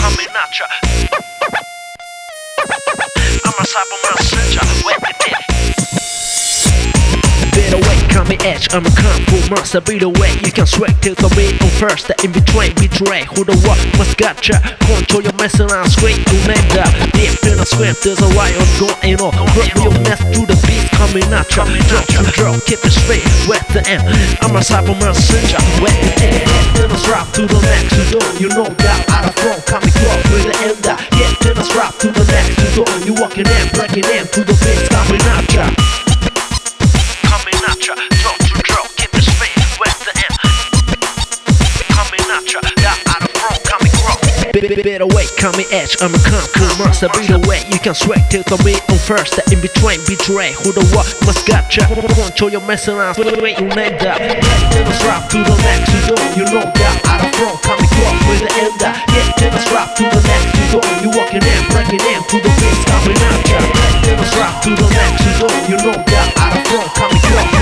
coming at ya. I'm a cyber messenger, wet with it. Better way, coming edge, I'm a kung fu monster. Be the way, you can swag till the middle first. The in between, betray who the what must gotcha. Control your mess around, straight to named up. Deep in a script, there's a riot going on. Drop your mess through the beat, coming at ya. Drop to drop, keep it straight, wet the end. I'm a cyber messenger, wet the end. Then I strap to the next door, you know that out of front, coming close with the end. Yeah, then I strap to the next door, you walking in, breaking in to the beat, coming at ya. Drop to drop, keep it straight, wet the end. Coming at ya, that out of front, coming cross. Better way, coming edge, I'm a kung fu monster. Be the way, you can swag till the middle first. The in between, betray who the what must gotcha. Control your mess around, wait, you named up. Then I strap to the next door, you know that out of front, coming cross with the end. Yeah, then I strap to the next door, you walking in, breaking in to the beats, coming at ya. Then I strap to the next door, you know that out of front, coming cross.